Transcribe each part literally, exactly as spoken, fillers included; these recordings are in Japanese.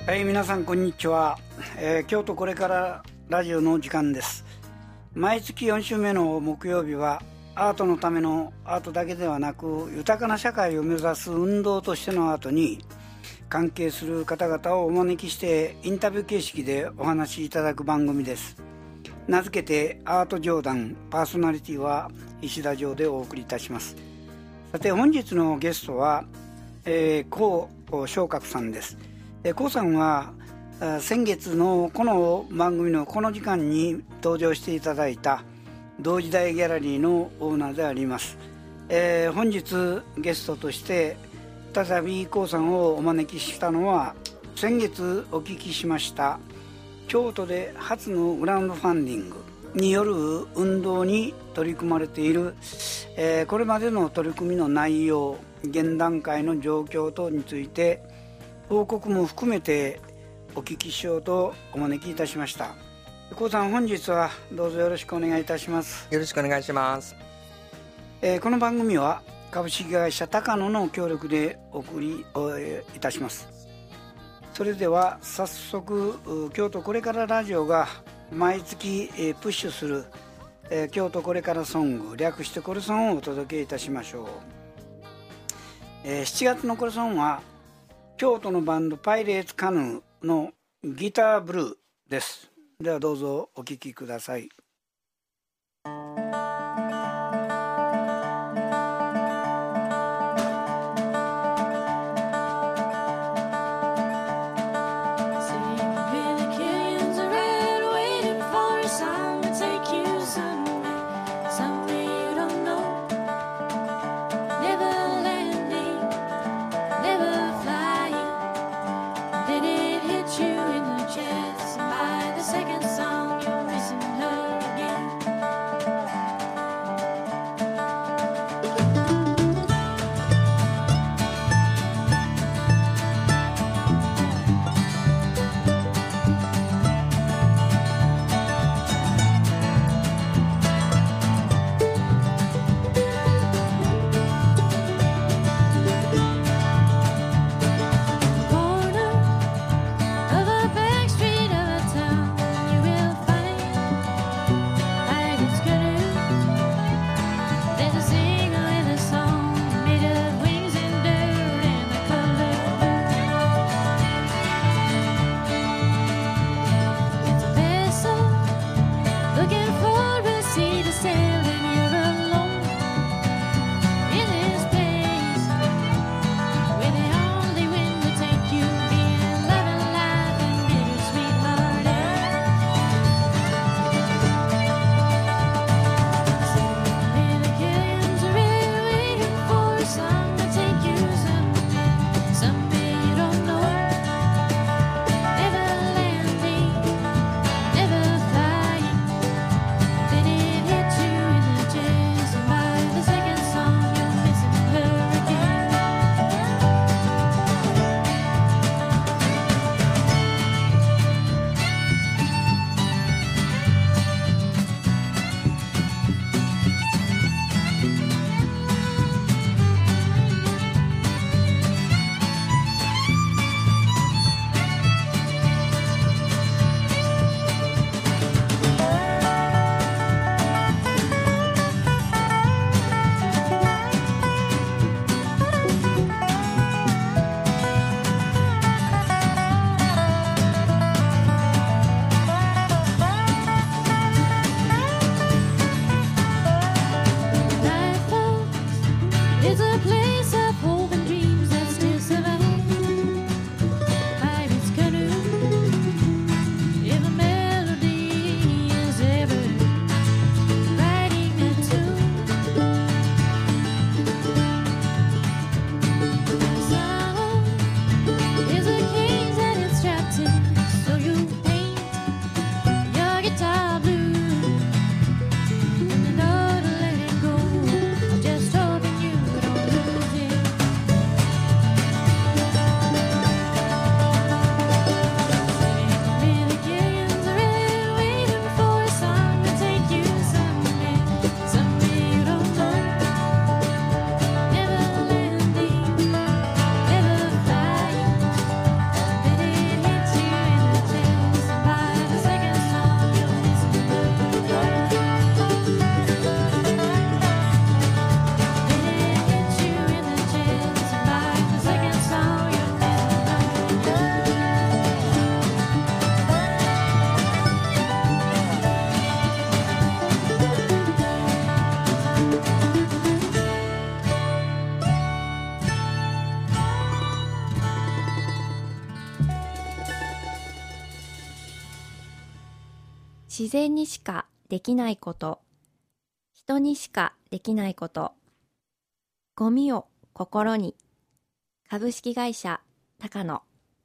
はい、皆さんこんにちは、えー、京都これからラジオの時間です。毎月よん週目の木曜日はアートのためのアートだけではなく豊かな社会を目指す運動としてのアートに関係する方々をお招きしてインタビュー形式でお話しいただく番組です。名付けてアート上談、パーソナリティは石田城でお送りいたします。さて本日のゲストは、えー、高昇格さんです。高さんは先月のこの番組のこの時間に登場していただいた同時代ギャラリーのオーナーであります。えー、本日ゲストとして再び高さんをお招きしたのは、先月お聞きしました京都で初のグラウンドファンディングによる運動に取り組まれている、えー、これまでの取り組みの内容、現段階の状況等について報告も含めてお聞きしようとお招きいたしました。高さん、本日はどうぞよろしくお願いいたします。 よろしくお願いします。 えー、この番組は株式会社高野の協力でお送りいたします。それでは早速、京都これからラジオが毎月プッシュする京都これからソング、略してコレソンをお届けいたしましょう。えー、しちがつのコレソンは京都のバンドパイレーツカヌーのギターブルーです。ではどうぞお聴きください。 Second song, you'll listen to her. 自然にしかできないこと、人にしかできないこと、ゴミを心に。株式会社高野。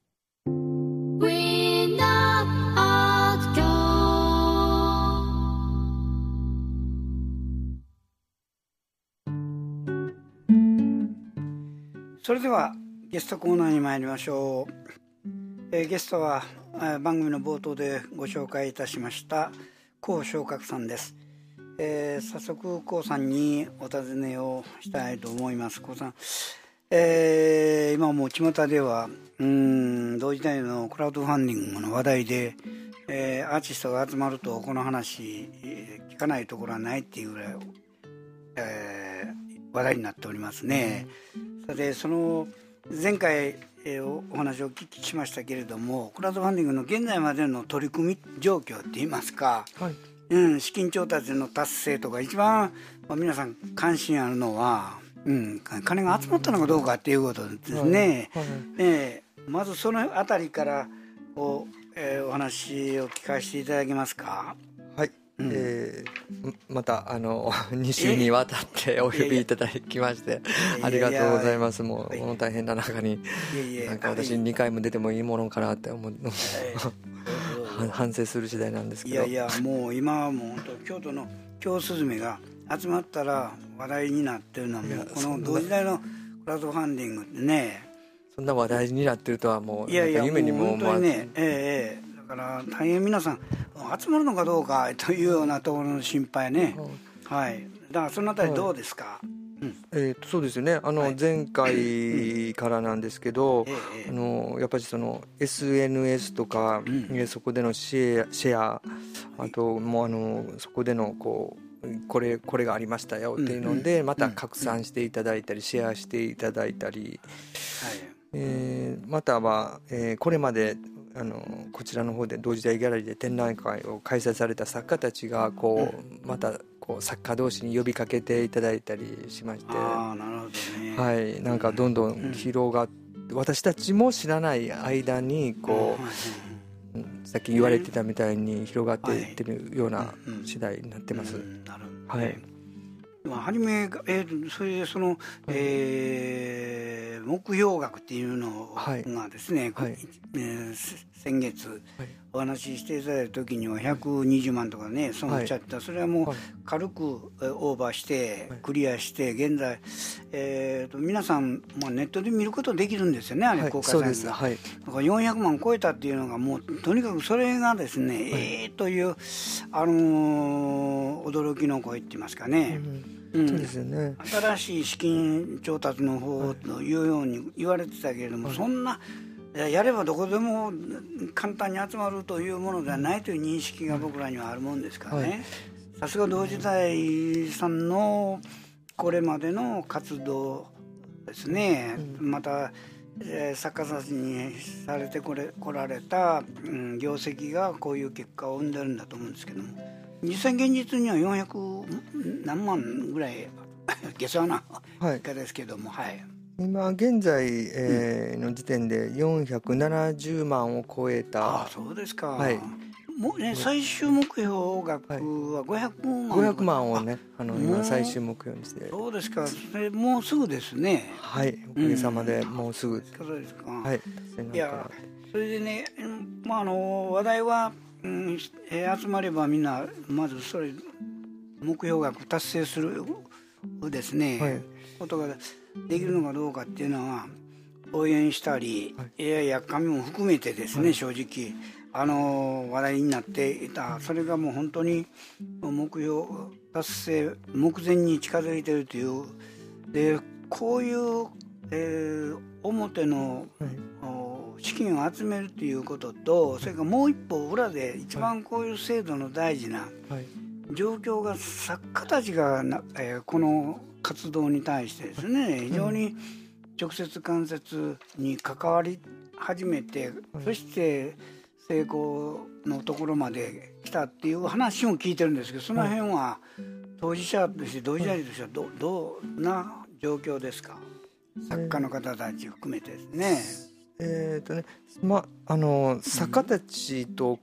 それではゲストコーナーに参りましょう。えー、ゲストは、えー、番組の冒頭でご紹介いたしました高昇格さんです。えー、早速高さんにお尋ねをしたいと思います。高さん、えー、今もう巷ではうーん同時代のクラウドファンディングの話題で、えー、アーティストが集まるとこの話、えー、聞かないところはないっていうぐらい、えー、話題になっておりますね。それでその前回、えー、お話をお聞きしましたけれども、クラウドファンディングの現在までの取り組み状況って言いますか、はい、うん、資金調達の達成とか一番、まあ、皆さん関心あるのは、うん、金が集まったのかどうかっていうことですね、はいはい、えー、まずそのあたりからお、えー、お話を聞かせていただけますか。 はい、うん、えー、またあのに週にわたってお呼びいただきましてありがとうございます。もうこの大変な中になんか私にかいも出てもいいものかなって思う反省する次第なんですけど、 いやいやもう今はもう本当京都の京スズメが集まったら話題になってるのはもうこの同時代のクラウドファンディングってね、 そんな話題になってるとはもういやいや夢にも本当にね、ええだから大変皆さん集まるのかどうかというようなところの心配ね、はい、だからそのあたりどうですか。はい、 うん、えー、とそうですよね。あの、はい、前回からなんですけど、うん、あのやっぱりその エスエヌエス とか、うん、そこでのシェア、シェアあともうあのそこでのこうこれこれがありましたよっていうので、うん、また拡散していただいたり、うん、シェアしていただいたり、はい、えー、または、えー、これまであのこちらの方で同時代ギャラリーで展覧会を開催された作家たちがこうまたこう作家同士に呼びかけていただいたりしまして、 あ、なるほどね、 はい、なんかどんどん広がって、うん、私たちも知らない間にこう、うん、さっき言われてたみたいに広がっていってるような次第になってます。 なるほどね。はい、まあ、初め、えー、それでその、はい、えー、目標額っていうのがですね、はい、えー、先月、はい、お話ししていただいた時にはひゃくにじゅうまんとかね損しちゃった、はい、それはもう軽くオーバーしてクリアして現在、えー、と皆さん、まあ、ネットで見ることできるんですよね、あれ、はい、公開されるのが、はい、だからよんひゃくまん超えたっていうのがもうとにかくそれがですね、はい、えーという、あのー、驚きの声って言いますかね、うん、そうですよね、新しい資金調達の方というように言われてたけれども、はい、そんなやればどこでも簡単に集まるというものではないという認識が僕らにはあるもんですからね、さすが同時代さんのこれまでの活動ですね、うん、また、えー、作家さんにされてこれ来られた、うん、業績がこういう結果を生んでるんだと思うんですけども、実際現実にはよんひゃく何万ぐらい下世話な結果ですけども、はい、はい、 今現在、えー、の時点でよんひゃくななじゅうまんを超えた。 あ、そうですか、はい、もうね、最終目標額はごひゃくまん、 ごひゃくまんをね、あの今最終目標にして。 そうですか、それもうすぐですね。 はい、おかげさまでもうすぐ、うん、 そうですか、 はい、 いやそれでね、まあ、あの話題は、うん、えー、集まればみんなまずそれ目標額達成するですね、はい、ことができるのかどうかっていうのは応援したり、はい、エーアイ や紙も含めてですね、はい、正直あの話題になっていた、それがもう本当に目標達成目前に近づいているという、でこういう、えー、表の、はい、資金を集めるということと、それからもう一歩裏で一番こういう制度の大事な状況が、作家たちがな、えー、この活動に対してですね、非常に直接間接に関わり始めて、そして成功のところまで来たっていう話も聞いてるんですけど、その辺は当事者として同時代としては ど, どんな状況ですか、作家の方たち含めてですね。 えーとねまあ、あの作家たちとこう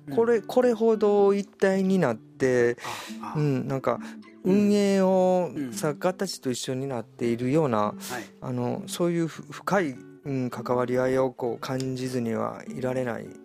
これ、これほど一体になって、うん、なんか運営を作家たちと一緒になっているような、あのそういう深い、うん、関わり合いをこう感じずにはいられないっていう、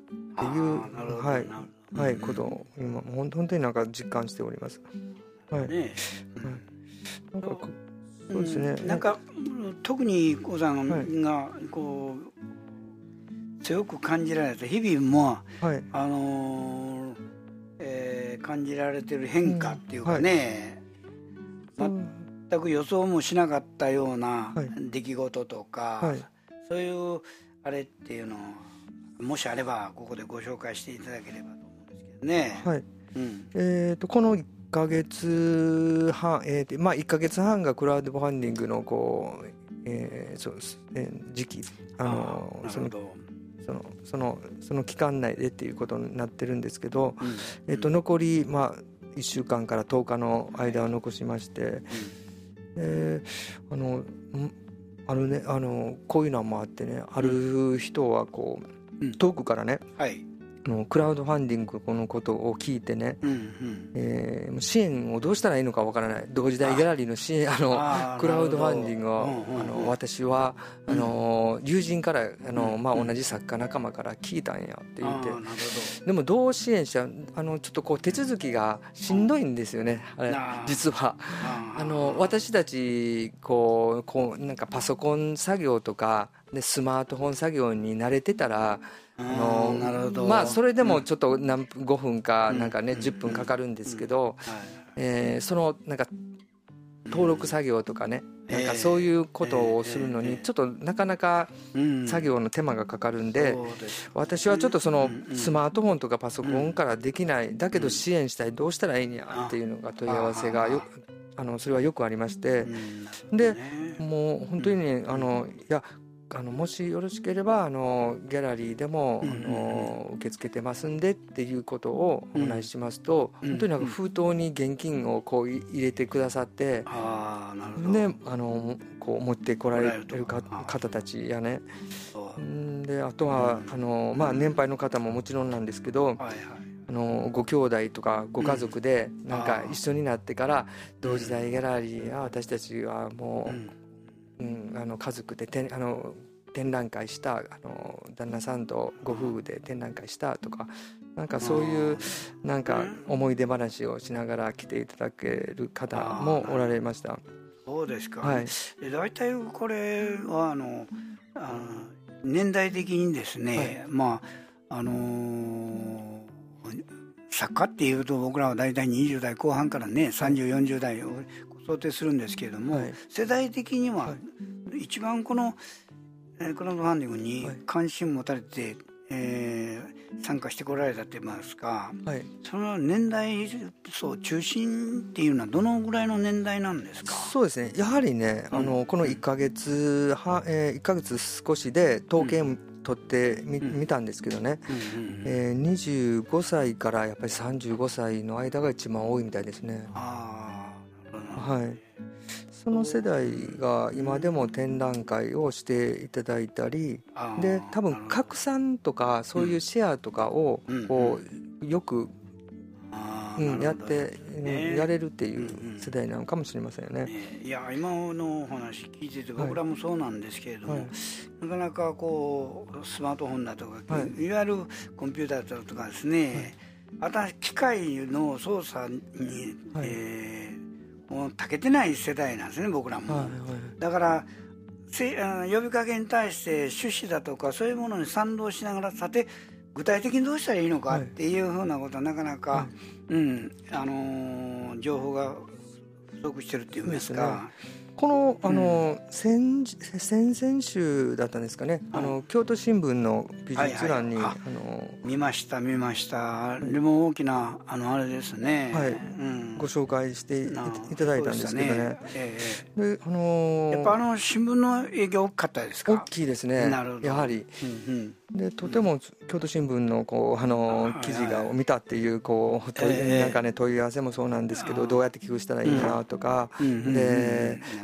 はいはい、ことを今本当になんか実感しております。はい。ね、 なんかそうですね。なんか特に小さんがこう強く感じられた日々も、はい、あのーえー、感じられてる変化っていうかね、うんはい、全く予想もしなかったような出来事とか、はい、そういうあれっていうのをもしあればここでご紹介していただければと思うんですけどね。 はい。うん、えーとこのいっかげつはん、えーまあ、いっかげつはんがクラウドファンディングのこう、えーそうですえー、時期あのあそのそのそのその期間内でっていうことになってるんですけど、うんえー、と残り、まあ、いっしゅうかんからとおかの間を残しまして、うんえー、あのあるねあのこういうのもあってね、ある人はこう、うん、遠くからね、はいのクラウドファンディングのことを聞いてね、うんうんえー、支援をどうしたらいいのかわからない、同時代ギャラリーの支援あのあクラウドファンディングを、うんうんうん、あの私はあの友人からあの、まあ、同じ作家仲間から聞いたんやって言って、でもどう支援しちゃうあのちょっとこう手続きがしんどいんですよね、あれ実はあの私たちこうこうなんかパソコン作業とかでスマートフォン作業に慣れてたらあのなるほどまあそれでもちょっと何分ごふんかなんかねじゅっぷんかかるんですけど、えー、そのなんか登録作業とかねなんかそういうことをするのにちょっとなかなか作業の手間がかかるんで、私はちょっとそのスマートフォンとかパソコンからできないだけど支援したいどうしたらいいんやっていうのが問い合わせがよあのそれはよくありまして、でもう本当にねあのいやあのもしよろしければあのギャラリーでも、うんうんうん、あの受け付けてますんでっていうことをお話ししますと、うん、本当になんか封筒に現金をこう入れてくださって、あなるほどであのこう持ってこられるか方たちやね、であとは、うんあのまあ、年配の方ももちろんなんですけど、はいはいあのご兄弟とかご家族でなんか一緒になってから同時代ギャラリーや私たちはもう、うんうん、あの家族でてあの展覧会したあの旦那さんとご夫婦で展覧会したとかなんかそういうなんか思い出話をしながら来ていただける方もおられました。 そうですか、はい、大体これはあのあの年代的にですね、はい、まああのー、作家っていうと僕らは大体にじゅう代後半からねさんじゅう、よんじゅう代を想定するんですけれども、はい、世代的には一番このクラウドファンディングに関心持たれて、はいえー、参加してこられたといいますか、はい、その年代層中心っていうのはどのぐらいの年代なんですか？ そうですねやはりね、うん、あのこのいっかげつは、えー、いっかげつ少しで統計を取ってみ、うん、見たんですけどね、うんうんうんえー、にじゅうごさいからやっぱりさんじゅうごさいの間が一番多いみたいですね。あはい、その世代が今でも展覧会をしていただいたりで多分拡散とかそういうシェアとかをこうよくうんやってやれるっていう世代なのかもしれませんよね。 いや今のお話聞いてて僕らもそうなんですけれども、はい、なかなかこうスマートフォンだとか、はい、いわゆるコンピューターだとかですね、はい、新しい機械の操作に、はいえーもう長けてない世代なんですね僕らも、はいはい、だからせあの呼びかけに対して趣旨だとかそういうものに賛同しながらさて具体的にどうしたらいいのかっていうふうなことはなかなか、はいうんあのー、情報が不足してるっていうんですか。 この、あの、うん、先, 先々週だったんですかね、うん、あの京都新聞の美術欄に、はいはい、あの見ました見ましたでも大きなあのあれですね、 はいうん、ご紹介していただいたんですけどね、ねええ、であのー、やっぱあの新聞の影響大きかったですか？ 大きいですねなるほどやはり、うんうんでとても京都新聞のこうあの記事を見たっていうこう問いなんかね問い合わせもそうなんですけどどうやって寄付したらいいかなとかで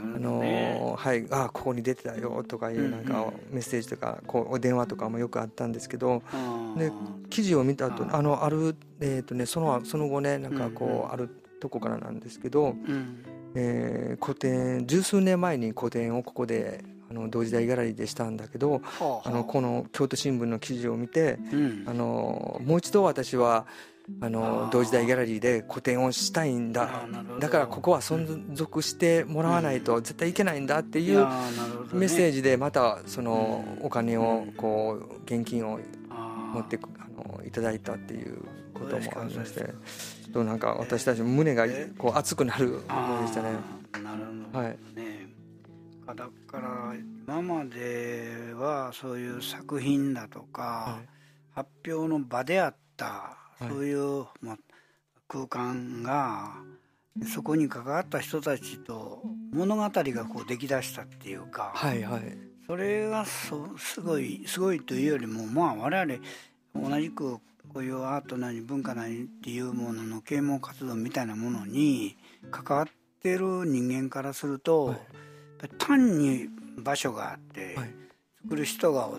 あのはい、あここに出てたよとかいうなんかメッセージとかこう電話とかもよくあったんですけど、で記事を見た後あのあるえっとねそのその後ねなんかこうあるとこからなんですけど、えー、個展十数年前に個展をここであの同時代ギャラリーでしたんだけど、あのこの京都新聞の記事を見て、あのもう一度私はあの同時代ギャラリーで個展をしたいんだ、だからここは存続してもらわないと絶対いけないんだっていうメッセージでまたそのお金をこう現金を持ってあのいただいたっていうこともありまして、ちょっとなんか私たち胸がこう熱くなる思いでしたね。 なるほどね、はい、だから今まではそういう作品だとか、はい、発表の場であったそういう、はい、まあ、空間がそこに関わった人たちと物語がこう出来だしたっていうか、はいはい、それがそすごいすごいというよりも、まあ我々同じくこういうアートなり文化なりっていうものの啓蒙活動みたいなものに関わっている人間からすると、はい、単に場所があって、はい、作る人がおって、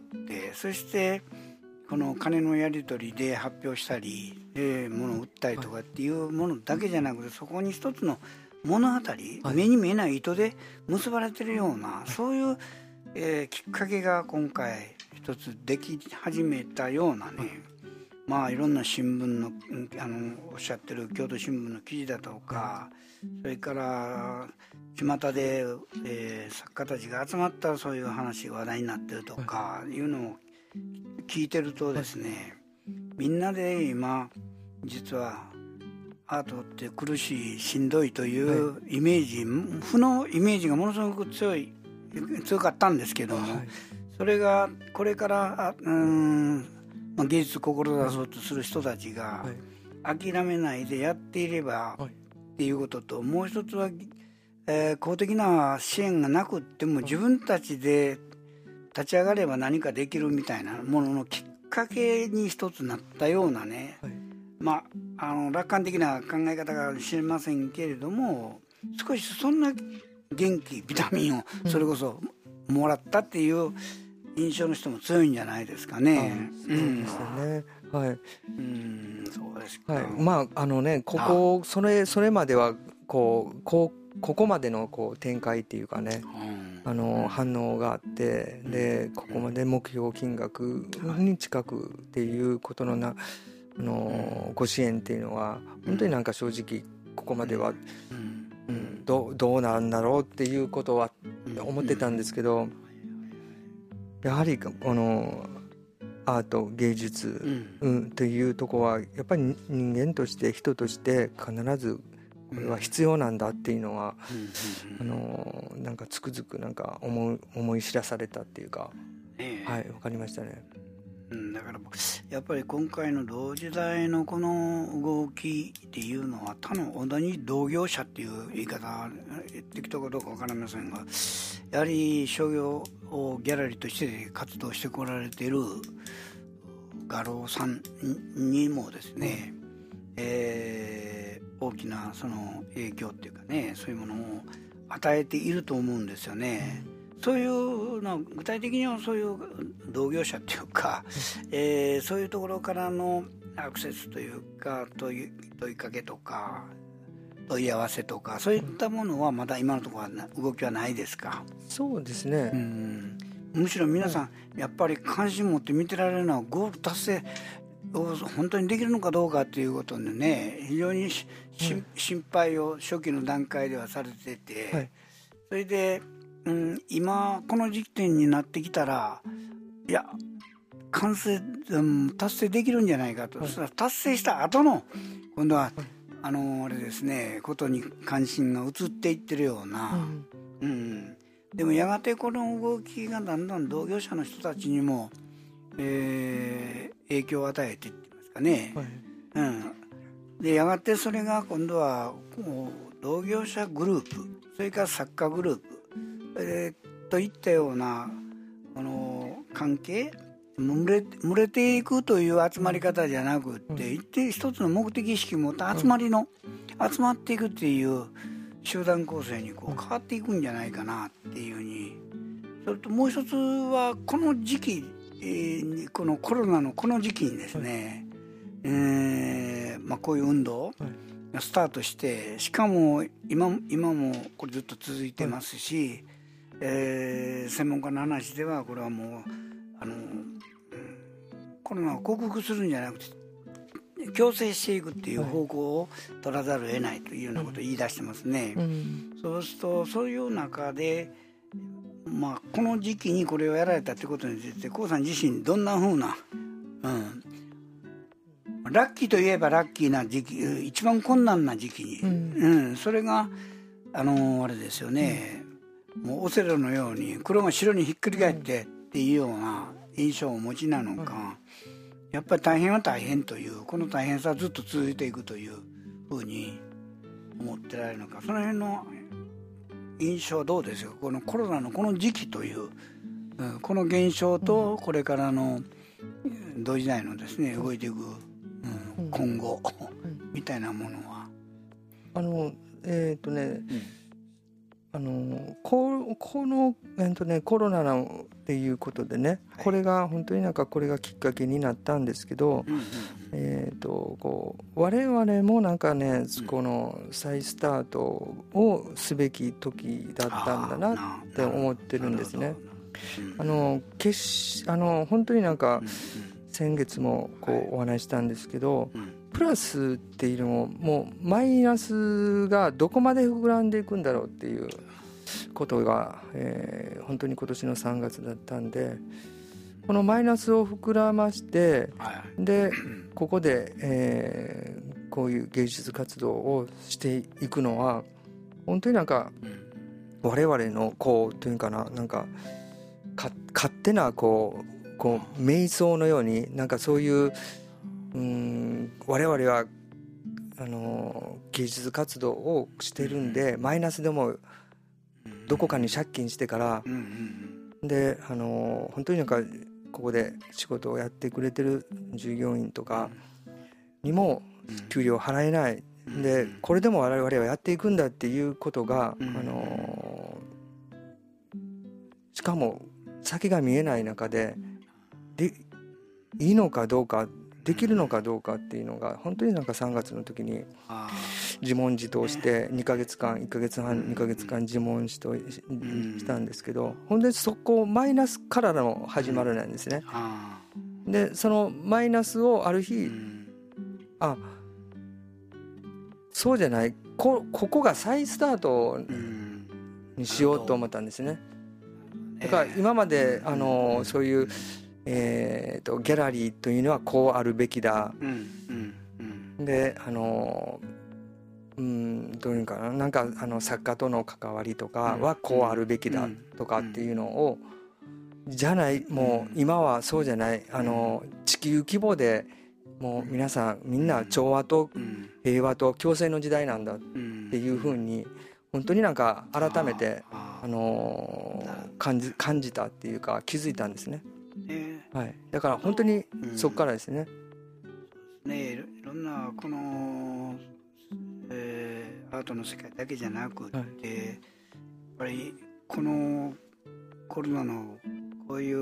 そしてこの金のやり取りで発表したり、えー、物を売ったりとかっていうものだけじゃなくて、そこに一つの物語、はい、目に見えない糸で結ばれてるような、はい、そういう、えー、きっかけが今回一つでき始めたようなね、はい、まあいろんな新聞の、あのおっしゃってる京都新聞の記事だとか、それから巷で、えー、作家たちが集まったそういう話が話題になってるとかいうのを聞いてるとですね、みんなで今実はアートって苦しいしんどいというイメージ、負のイメージがものすごく強い強かったんですけども、それがこれからうーん、まあ、芸術を志そうとする人たちが諦めないでやっていればっていうことと、もう一つは、えー、公的な支援がなくっても自分たちで立ち上がれば何かできるみたいなもののきっかけに一つなったようなね、はい、まあ、あの楽観的な考え方かもしれませんけれども、少しそんな元気ビタミンをそれこそもらったっていう印象の人も強いんじゃないですかね。 そうですね、うん、はい、 うん、そうですか、 はい、まああのねここそれそれまではこうこうここまでのこう展開っていうかね、うん、あの反応があって、でここまで目標金額に近くっていうことのな、あのご支援っていうのは本当になんか正直ここまでは、うんうん、ど, どうなんだろうっていうことは思ってたんですけど、やはりこのアート芸術、うん、というところはやっぱり人間として人として必ずこれは必要なんだっていうのは、うん、あのなんかつくづくなんか思い、思い知らされたっていうか、ね、はい、分かりましたね。 うん、だからやっぱり今回の同時代のこの動きっていうのは他の同じ同業者っていう言い方できたかどうか分かりませんが、やはり商業ギャラリーとして活動してこられている画廊さんにもですね、えー、大きなその影響っていうかね、そういうものを与えていると思うんですよね。そういうの具体的にはそういう同業者っていうか、えー、そういうところからのアクセスというか問い、問いかけとか問い合わせとかそういったものはまだ今のところは動きはないですか？ そうですね、うん、 むしろ皆さんやっぱり関心持って見てられるのはゴール達成を本当にできるのかどうかということでね、非常にし、うん、心配を初期の段階ではされてて、はい、それでうん、今この時点になってきたらいや完成、うん、達成できるんじゃないかと、はい、それ達成した後の今度は、はい、あのあれですねことに関心が移っていってるような、うんうん、でもやがてこの動きがだんだん同業者の人たちにも、えー、影響を与えていってますかね、はい、うん、でやがてそれが今度はこう同業者グループ、それから作家グループえー、といったようなこの関係、群れ、群れていくという集まり方じゃなくって、うん、一定一つの目的意識を持った集まりの、うん、集まっていくっていう集団構成にこう変わっていくんじゃないかなっていうふうに。それともう一つはこの時期、えー、このコロナのこの時期にですね、はいえーまあ、こういう運動がスタートして、しかも 今, 今もこれずっと続いてますし、はいえー、専門家の話ではこれはもうあの、うん、コロナを克服するんじゃなくて強制していくっていう方向を取らざるを得ないというようなことを言い出してますね、うん、そうするとそういう中で、まあ、この時期にこれをやられたということについてコウさん自身どんなふうな、うん、ラッキーといえばラッキーな時期、一番困難な時期に、うんうん、それがあのあれですよね、うん、もうオセロのように黒が白にひっくり返ってっていうような印象をお持ちなのか、うんやっぱり大変は大変というこの大変さはずっと続いていくというふうに思ってられるのか、その辺の印象はどうですか。このコロナのこの時期という、うん、この現象とこれからの同時代のですね動いていく、うん、今後、うん、みたいなものはあのえっ、ー、とね、うんあの こ, この、えーとね、コロナのっていうことでね、はい、これが本当になんかこれがきっかけになったんですけど、うんうんえー、とこう我々もなんかね、うん、この再スタートをすべき時だったんだなって思ってるんですね。あの決あの本当になんか先月もこうお話したんですけど、うんプラスっていうのももうマイナスがどこまで膨らんでいくんだろうっていうことが、えー、本当に今年のさんがつだったんで、このマイナスを膨らまして、はい、でここで、えー、こういう芸術活動をしていくのは本当になんか我々のこうというかななんかか勝手なこうこう瞑想のようになんかそういううん我々はあの芸術活動をしてるんで、マイナスでもどこかに借金してから、であの本当になんかここで仕事をやってくれてる従業員とかにも給料払えないで、これでも我々はやっていくんだっていうことが、あのしかも先が見えない中ででいいのかどうかできるのかどうかっていうのが本当になんかさんがつの時に自問自答してにかげつかんいっかげつはんにかげつかん自問自答したんですけど、本当にそこマイナスからの始まるなんですね。でそのマイナスをある日あそうじゃない こ, ここが再スタートにしようと思ったんですね。だから今まであのそういうえー、とギャラリーというのはこうあるべきだ、うんうんうん、であのうんどういうかななんかあの作家との関わりとかはこうあるべきだとかっていうのを、じゃないもう今はそうじゃないあの地球規模でもう皆さんみんな調和と平和と共生の時代なんだっていうふうに本当になんか改めてあの感じ、感じたっていうか気づいたんですね。ねはい、だから本当にそこからですね。 うん、ねいろんなこの、えー、アートの世界だけじゃなくて、はい、やっぱりこのコロナのこういう、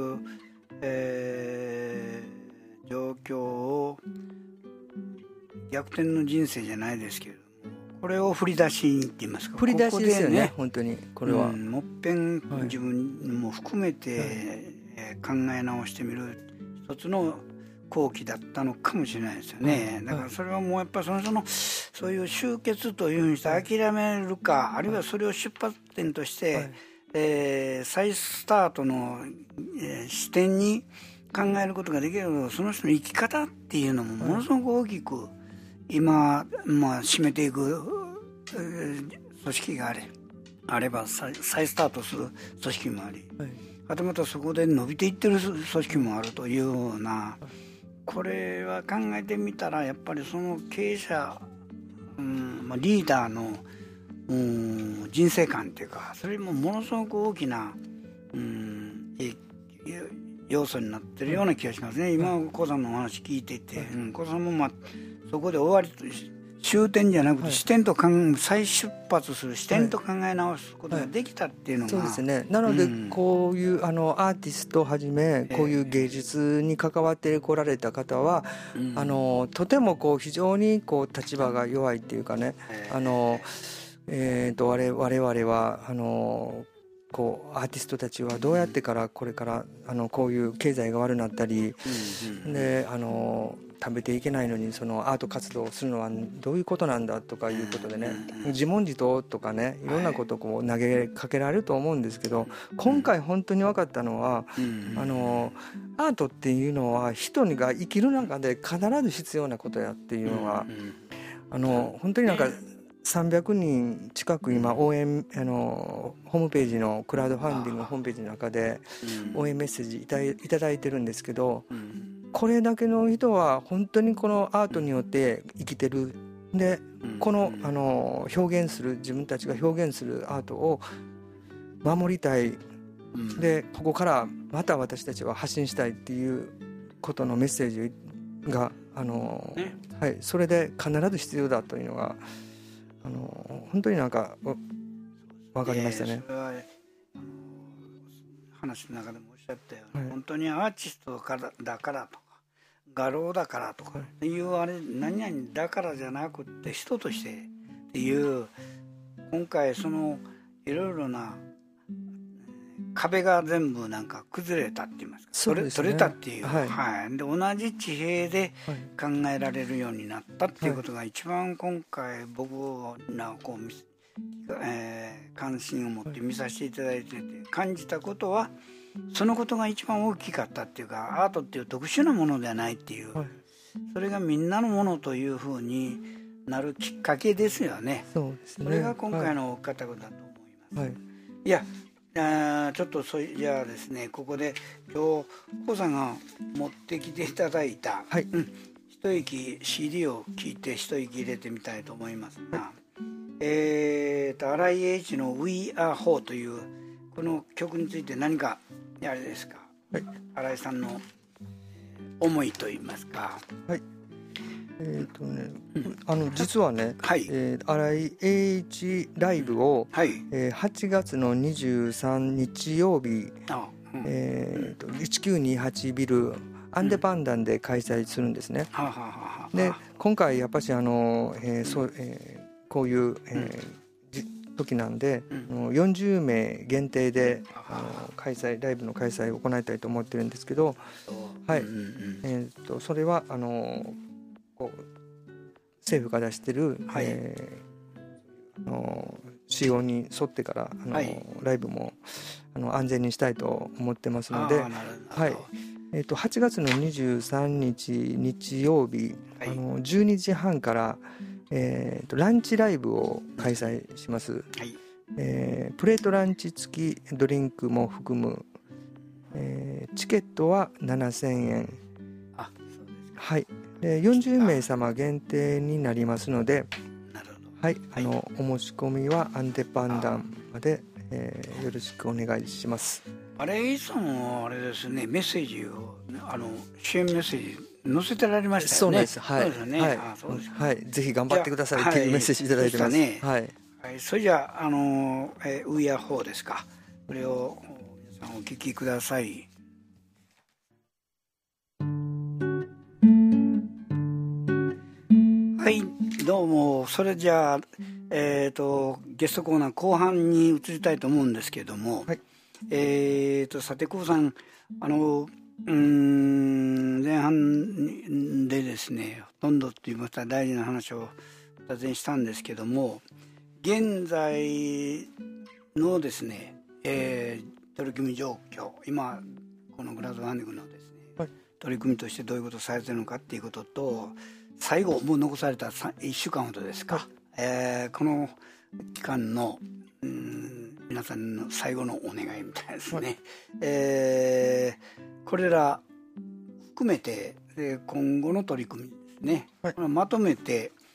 えー、状況を逆転の人生じゃないですけれども、これを振り出しにって言いますか、 振り出しですよね、ここでね本当にこれは、うん、 もっぺん自分も含めて、はいえー、考え直してみる一つの好機だったのかもしれないですよね、はい、だからそれはもうやっぱりその人のそういう終結というふうにして諦めるか、はい、あるいはそれを出発点として、はいえー、再スタートの、えー、視点に考えることができる、その人の生き方っていうのもものすごく大きく今、まあ、占めていく、えー、組織があれ、あれば再、再スタートする組織もあり、はい、あとまたそこで伸びていってる組織もあるというような、これは考えてみたらやっぱりその経営者、うんまあ、リーダーの、うん、人生観っていうか、それもものすごく大きな、うん、要素になってるような気がしますね。今コウさんのお話聞いていて、コウさんも、まあ、そこで終わりと終点じゃなくて視点と考え、再出発する視点と考え直すことができたっていうのが、 はいはい、そうですね。なのでこういうあのアーティストをはじめこういう芸術に関わってこられた方は、えー、あのとてもこう非常にこう立場が弱いっていうかね、えー、あのえー、と我々はあのこうアーティストたちはどうやってからこれからあのこういう経済が悪くなったり、うん、であの食べていけないのにそのアート活動をするのはどういうことなんだとかいうことでね、自問自答とかね、いろんなことをこう投げかけられると思うんですけど、今回本当に分かったのは、あのアートっていうのは人が生きる中で必ず必要なことやっていうのは、あの本当になんかさんびゃくにん近く今応援あのホームページのクラウドファンディングのホームページの中で応援メッセージいたいただいてるんですけど、これだけの人は本当にこのアートによって生きてる。でこのあの表現する、自分たちが表現するアートを守りたい、でここからまた私たちは発信したいっていうことのメッセージがあの、はい、それで必ず必要だというのがあの本当になんか分かりましたね。 それは話の中でもおっしゃったように、はい、本当にアーティストからだからとか画廊だからとかいうあれ何々だからじゃなくって人としてっていう、今回そのいろいろな壁が全部なんか崩れたって言いますか、 そうですね、 取れたっていう、 はいはい、で同じ地平で考えられるようになったっていうことが一番今回僕がこう、えー、関心を持って見させていただいてて感じたことは、そのことが一番大きかったっていうか、アートっていう特殊なものではないっていう、はい、それがみんなのものというふうになるきっかけですよね。 そうですね。 それが今回の方々だと思います。はい、いやあちょっとそれじゃあですね、ここで今日コさんが持ってきていただいた、はい、うん、一息 シーディー を聴いて一息入れてみたいと思いますが、はい、えーと新井英一の We Are Whole というこの曲について何かあれですか、はい、新井さんの思いといいますか。 はい、えーとね、うん、あの実はね、はい、えー、新井英一ライブを、はい、えー、はちがつのにじゅうさんにち日曜日、あ、うん、えーといちきゅうにはちビルアンデパンダンで開催するんですね。うん、で今回やっぱしあの、えーそうえー、こういう、えーうん、時なんで、うん、よんじゅうめい限定であの開催ライブの開催を行いたいと思ってるんですけど、はい、うんうん、えーとそれはあのこう政府が出してる、はい、えー、あの仕様に沿ってからあの、はい、ライブもあの安全にしたいと思ってますので、はい、えーとはちがつのにじゅうさんにち日曜日、はい、あのじゅうにじはんから、えーとランチライブを開催します。はい、えー、プレートランチ付きドリンクも含む、えー、チケットはななせんえん。あ、そうですか。はい、でよんじゅうめいさま限定になりますので、なるほど、はい、あのお申し込みはアンデパンダンまで、えー、よろしくお願いします。 あれいつもあれですね、メッセージをあの支援メッセージ載せてられましたよね。 そうです、はい、そうですね、はい、あ、そうですか、はい、ぜひ頑張ってくださいっていうメッセージいただいてます。ね、はい、 はい、それじゃあ、あのえー、ウィアフォーですか、これを皆さんお聞きください。はい、どうも。それじゃあ、えーと、ゲストコーナー後半に移りたいと思うんですけれども、はい、えーと、さてコウさん、あのうーん前半でですね、ほとんどと言いました大事な話をお尋ねしたんですけども、現在のですね、えー、取り組み状況、今このグラウドファンディングのですね、はい、取り組みとしてどういうことをされているのかっていうことと、最後もう残されたいっしゅうかんほどですか、はい、えー、この期間のうーん皆さんの最後のお願いみたいですね、はい、えー、これら含めてで今後の取り組みですね、はい、まとめて、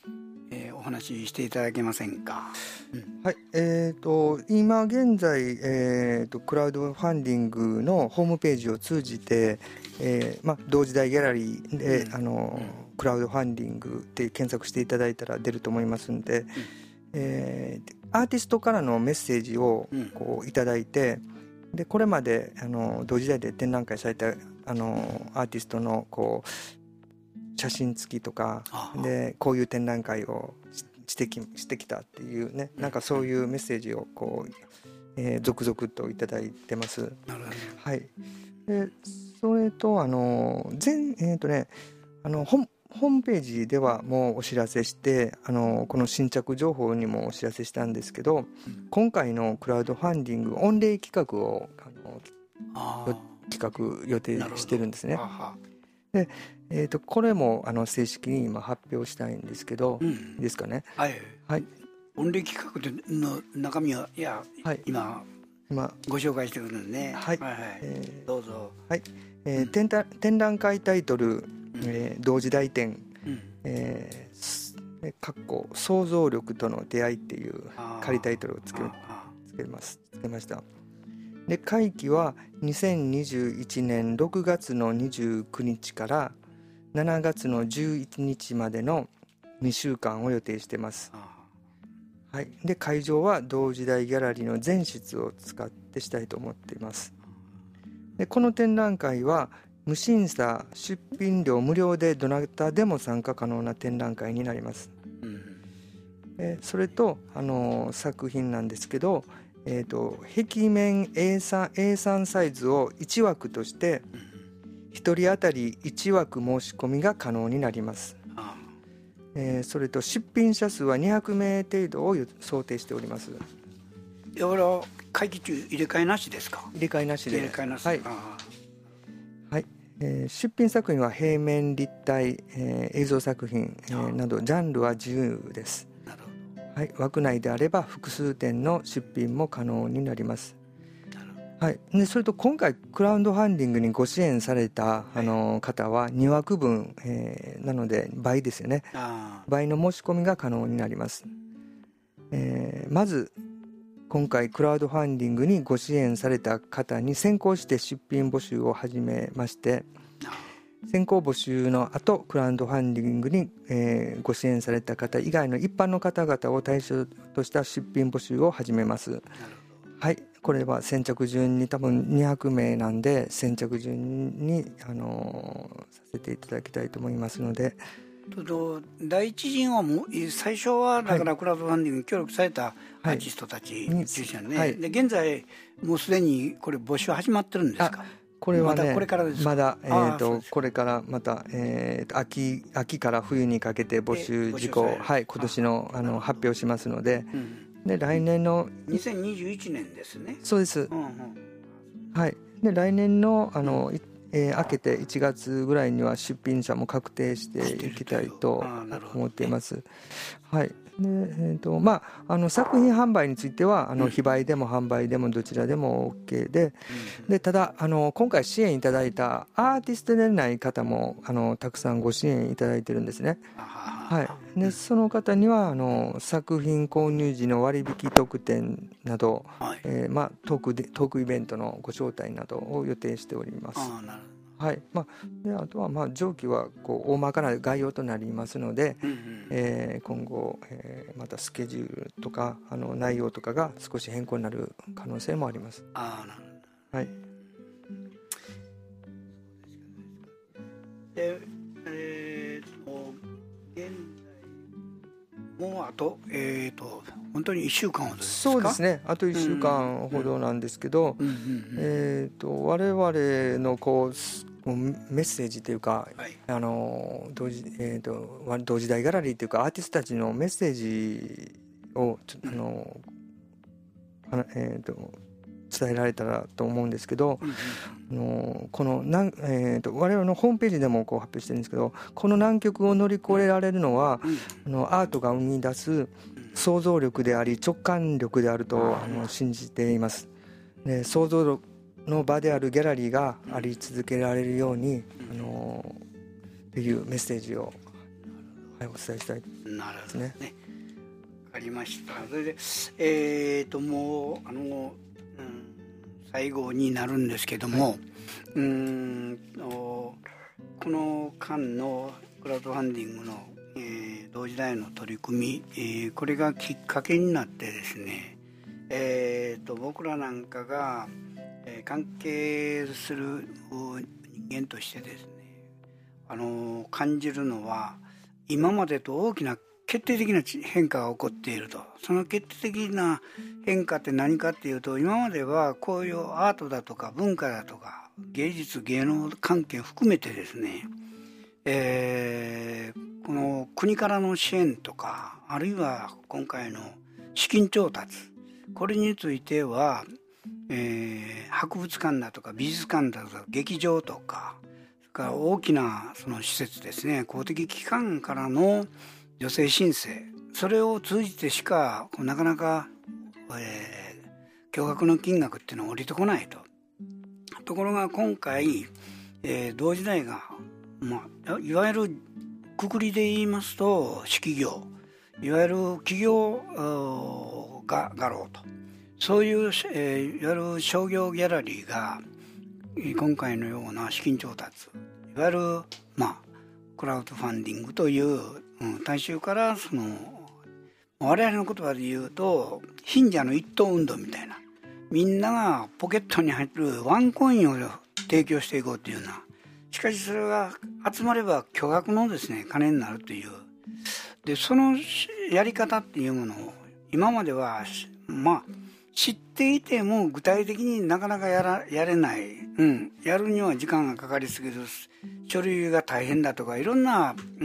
えー、お話ししていただけませんか。 うん、はい、えーと、今現在、えーと、クラウドファンディングのホームページを通じて、えーま、同時代ギャラリーで、うん、あのクラウドファンディングで検索していただいたら出ると思いますので、うん、えー、アーティストからのメッセージをこういただいて、うん、でこれまであの同時代で展覧会されたあのアーティストのこう写真付きとかでこういう展覧会をしてき、してきたっていうね、なんかそういうメッセージをこう、えー、続々といただいてます。 なるほど。 はい。でそれとあの全えっ、ー、とねあのホホームページではもうお知らせして、あのこの新着情報にもお知らせしたんですけど、うん、今回のクラウドファンディング御礼企画をあのあ企画予定してるんですね。で、えー、とこれもあの正式に今発表したいんですけど、うん、いいですかね。 はい、はい、御礼企画の中身はいや、はい、今今ご紹介してくるんでね。 はい、 はいはい、えー、どうぞ。 はい、えーうん、展, 展覧会タイトル、うん、えー、同時代展、うん、えー、かっこ想像力との出会いっていう仮タイトルをつけつけますつけました。で会期はにせんにじゅういちねんろくがつのにじゅうくにちからしちがつのじゅういちにちまでのにしゅうかんを予定しています。はい、で会場は同時代ギャラリーの全室を使ってしたいと思っています。でこの展覧会は無審査出品料無料でどなたでも参加可能な展覧会になります。うん、えそれとあの作品なんですけど、えーと、壁面 エーさん, エーさん サイズをいちわくとしてひとり当たりいちわく申し込みが可能になります。ああ、えー、それと出品者数はにひゃくめい程度を想定しております。 いや、これは会期中入れ替えなしですか。 入れ替えなしで。 入れ替えなし、 はい、はい、えー、出品作品は平面立体、えー、映像作品、えー、などジャンルは自由です。はい、枠内であれば複数点の出品も可能になります。はい、でそれと今回クラウドファンディングにご支援されたあの方はにわくぶん、えー、なので倍ですよね。倍の申し込みが可能になります。えー、まず今回クラウドファンディングにご支援された方に先行して出品募集を始めまして、先行募集の後クラウドファンディングに、えー、ご支援された方以外の一般の方々を対象とした出品募集を始めます。はい、これは先着順に多分にひゃくめいなんで先着順に、あのー、させていただきたいと思いますので、 第一陣はもう最初はだからクラウドファンディングに協力されたアーティストたち中心ね、はいはい、で現在もうすでにこれ募集始まってるんですか。 これはね、 まだこれからですか。 まだ、えー、とこれからまた、えー、と 秋, 秋から冬にかけて募集事項、はい、今年 の, あの発表しますので、うん、で来年のにせんにじゅういちねんですね。 そうです、うんうん、はい、で来年のあの、うんえー、明けていちがつぐらいには出品者も確定していきたいと思っています。はい、でえーとまあ、あの作品販売についてはあの非売でも販売でもどちらでも OK で、でただあの今回支援いただいたアーティストでない方もあのたくさんご支援いただいてるんですね。はい、でその方にはあの作品購入時の割引特典など、はいえーまあ、トークでトークイベントのご招待などを予定しております。あ、なるほど。はいまあ、であとはまあ上記はこう大まかな概要となりますので、うんうんえー、今後、えー、またスケジュールとかあの内容とかが少し変更になる可能性もあります。 あ、なるほど。 はい、 でえー、と現在もうあと,、えー、と本当にいっしゅうかんほどですか。 そうですね、あといっしゅうかんほどなんですけど、えー、と我々のこうメッセージというか、はい、あの同時、えー、と同時代ギャラリーというかアーティストたちのメッセージをあの、えー、と伝えられたらと思うんですけど、うんうん、あのこのなん、えー、と我々のホームページでもこう発表してるんですけど、この難局を乗り越えられるのは、うん、あのアートが生み出す想像力であり直感力であるとあの信じています。で想像力の場であるギャラリーがあり続けられるように、あのっていうメッセージをはい、お伝えしたいですね。 なるほどね。わかりました。それで、えーともうあの、うん、最後になるんですけども、はい、うーんこの間のクラウドファンディングの、えー、同時代の取り組み、えー、これがきっかけになってですね、えーと僕らなんかが、えー、関係する人間としてですね、あの感じるのは、今までと大きな決定的な変化が起こっていると。その決定的な変化って何かっていうと、今まではこういうアートだとか文化だとか芸術芸能関係を含めてですね、えー、この国からの支援とか、あるいは今回の資金調達、これについては、えー、博物館だとか美術館だとか劇場とか、それから大きなその施設ですね、公的機関からの助成申請、それを通じてしかなかなか、えー、巨額の金額っていうのは降りてこないと。ところが今回、えー、同時代が、まあ、いわゆるくくりで言いますと私企業、いわゆる企業が画廊と、そういう、えー、いわゆる商業ギャラリーが今回のような資金調達、いわゆる、まあ、クラウドファンディングという、うん、大衆からその我々の言葉で言うと貧者の一等運動みたいな、みんながポケットに入るワンコインを提供していこうというような、しかしそれが集まれば巨額のですね金になるという、でそのやり方っていうものを今まではまあ知っていても具体的になかなかやらやれない、うん、やるには時間がかかりすぎる、書類が大変だとかいろんな、うん、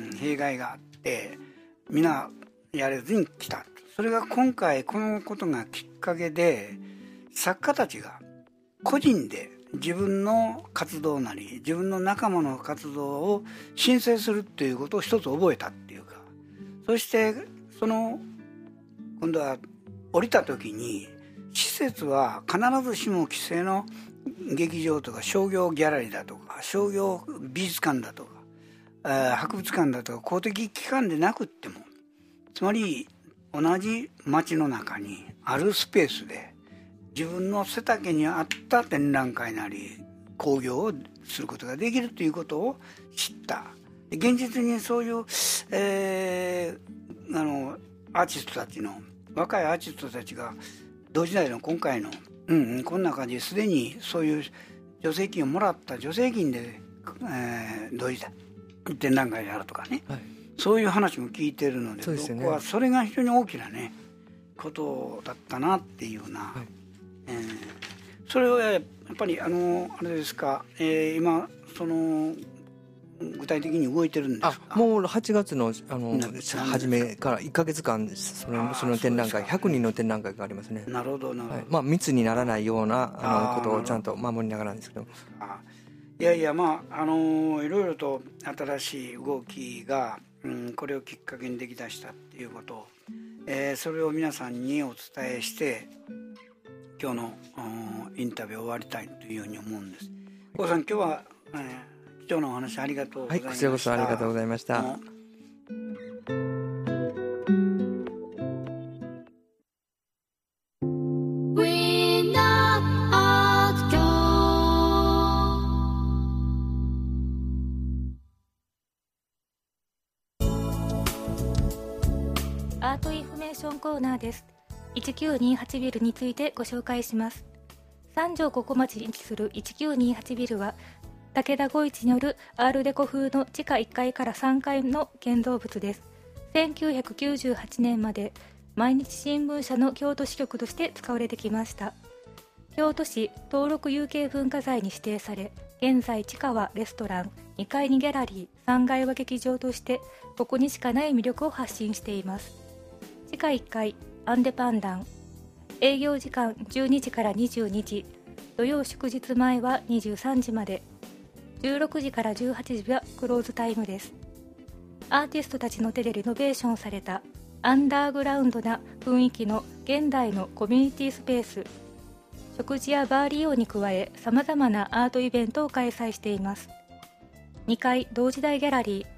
弊害があってみんなやれずに来た。それが今回このことがきっかけで、作家たちが個人で自分の活動なり自分の仲間の活動を申請するっていうことを一つ覚えたっていうか、そしてその今度は降りた時に施設は必ずしも規制の劇場とか商業ギャラリーだとか商業美術館だとか博物館だとか公的機関でなくっても、つまり同じ街の中にあるスペースで自分の背丈に合った展覧会なり興行をすることができるということを知った。現実にそういう、えー、あのアーティストたちの若いアーティストたちが同時代の今回の、うんうん、こんな感じですでにそういう助成金をもらった助成金で、えー、同時代展覧会であるとかね、はい、そういう話も聞いているの で, で、ね、僕はそれが非常に大きなねことだったなっていうような、はい、えー、それをやっぱりあのあれですか、えー、今その具体的に動いてるんですか？ あ、もうはちがつ の, あの初めからいっかげつかんそのその展覧会ひゃくにんの展覧会がありますね。 なるほどなるほど、はい、 まあ、密にならないようなあのことをちゃんと守りながらなんですけど、 あいやいや、まああのいろいろと新しい動きが、うん、これをきっかけにできだしたっていうことを、えー、それを皆さんにお伝えして今日のインタビューを終わりたいというふうに思うんです。郷さん、今日は、えー貴重なお話ありがとうございました。 はい、こちらこそありがとうございました。 アートインフォメーションコーナーです。いちきゅうにはちビルについてご紹介します。三条五湖町に位置するいちきゅうにはちビルは武田五一によるアールデコ風の地下いっかいからさんがいの建造物です。せんきゅうひゃくきゅうじゅうはちねんまで毎日新聞社の京都支局として使われてきました。京都市登録有形文化財に指定され、現在地下はレストラン、にかいにギャラリー、さんがいは劇場としてここにしかない魅力を発信しています。地下いっかいアンデパンダン、営業時間じゅうにじからにじゅうにじ、土曜祝日前はにじゅうさんじまで、じゅうろくじからじゅうはちじはクローズタイムです。アーティストたちの手でリノベーションされたアンダーグラウンドな雰囲気の現代のコミュニティスペース、食事やバー利用に加えさまざまなアートイベントを開催しています。にかい同時代ギャラリー、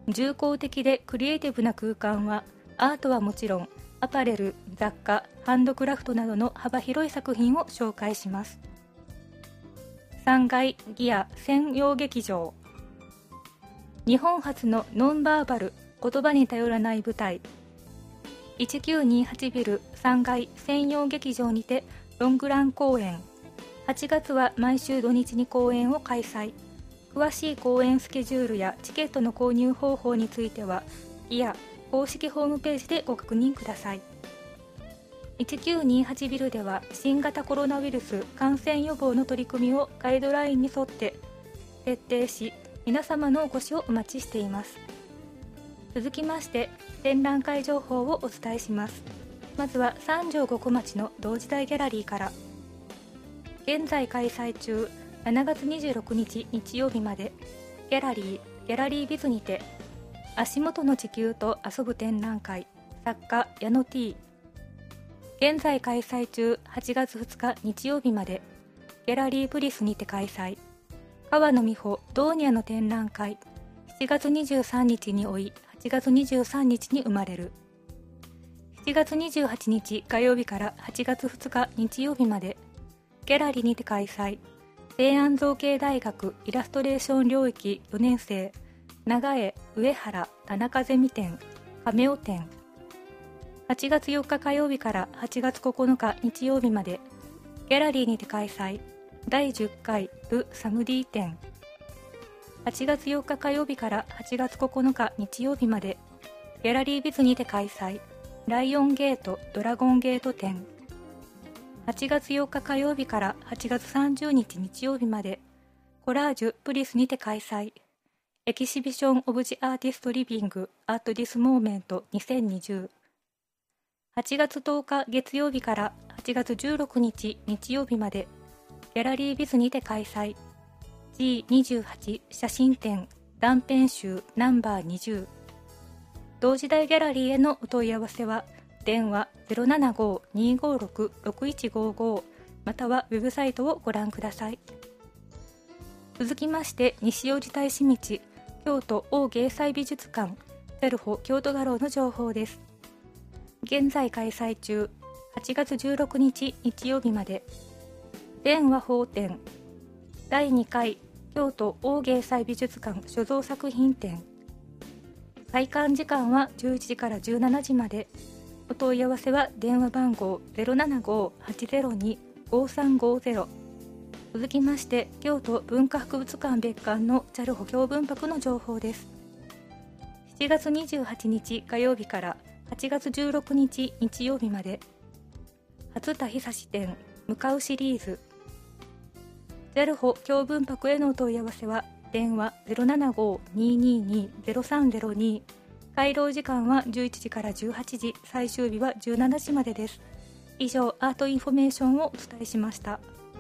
重厚的でクリエイティブな空間はアートはもちろんアパレル、雑貨、ハンドクラフトなどの幅広い作品を紹介します。さんがいギア専用劇場、日本初のノンバーバル言葉に頼らない舞台、いちきゅうにはちビルさんがい専用劇場にてロングラン公演、はちがつは毎週土日に公演を開催。詳しい公演スケジュールやチケットの購入方法についてはギア公式ホームページでご確認ください。いちきゅうにはちビルでは新型コロナウイルス感染予防の取り組みをガイドラインに沿って徹底し、皆様のお越しをお待ちしています。続きまして展覧会情報をお伝えします。まずは三条五湖町の同時代ギャラリーから。現在開催中、しちがつにじゅうろくにち日曜日までギャラリーギャラリービズにて足元の地球と遊ぶ展覧会作家矢野 T。 現在開催中、はちがつふつか日曜日までギャラリープリスにて開催、川野美穂ドーニャの展覧会しちがつにじゅうさんにちに追いはちがつにじゅうさんにちに生まれる。しちがつにじゅうはちにち火曜日からはちがつふつか日曜日までギャラリーにて開催、西安造形大学イラストレーション領域よねんせい長江上原田中ゼミ展カメオ展、はちがつよっか火曜日からはちがつここのか日曜日までギャラリーにて開催、だいじゅっかいル・サムディ展、はちがつよっか火曜日からはちがつここのか日曜日までギャラリービズにて開催、ライオンゲートドラゴンゲート展、はちがつよっか火曜日からはちがつさんじゅうにち日曜日までコラージュプリスにて開催、エキシビション・オブ・ジ・アーティスト・リビング・アット・ディス・モーメントにせんにじゅう、はちがつとおか月曜日からはちがつじゅうろくにち日曜日までギャラリービズにて開催、 ジーにじゅうはち 写真展断片集ナンバーにじゅう。同時代ギャラリーへのお問い合わせは電話 ゼロななごーにーごーろくろくいちごーごー またはウェブサイトをご覧ください。続きまして西大路大師道京都王芸祭美術館ゼルホ京都画廊の情報です。現在開催中、はちがつじゅうろくにち日曜日まで電話法展だいにかい京都王芸祭美術館所蔵作品展、開館時間はじゅういちじからじゅうしちじまで。お問い合わせは電話番号 ゼロななごーはちゼロにーごーさんごーゼロ。 続きまして京都文化博物館別館のジャルホ京文博の情報です。しちがつにじゅうはちにち火曜日からはちがつじゅうろくにち日曜日まで初田久志展向かうシリーズ、ジャルホ京文博へのお問い合わせは電話 ゼロななごーにーにーにーゼロさんゼロに。開廊時間はじゅういちじからじゅうはちじ、最終日はじゅうしちじまでです。以上、アートインフォメーションをお伝えしました。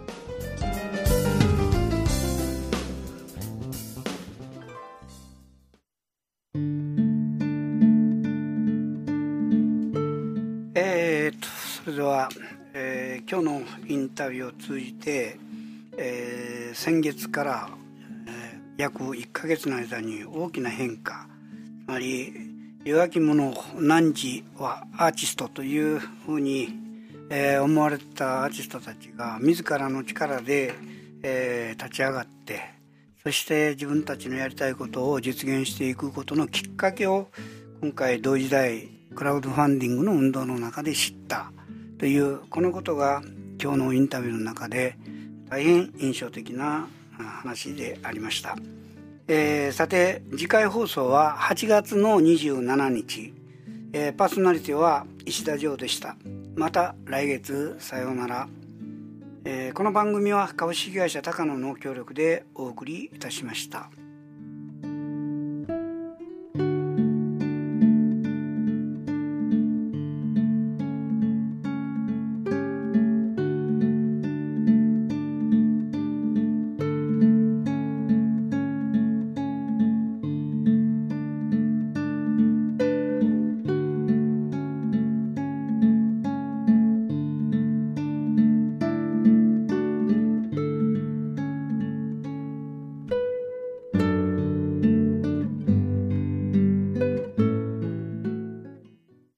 えー、とそれでは、えー、今日のインタビューを通じて、えー、先月から、えー、約いっかげつの間に大きな変化、つまり弱き者汝はアーティストというふうに、えー、思われたアーティストたちが自らの力で、えー、立ち上がって、そして自分たちのやりたいことを実現していくことのきっかけを今回同時代クラウドファンディングの運動の中で知ったという、このことが今日のインタビューの中で大変印象的な話でありました。えー、さて次回放送ははちがつのにじゅうしちにち、えー、パーソナリティは石田城でした。また来月さようなら。えー、この番組は株式会社高野の協力でお送りいたしました。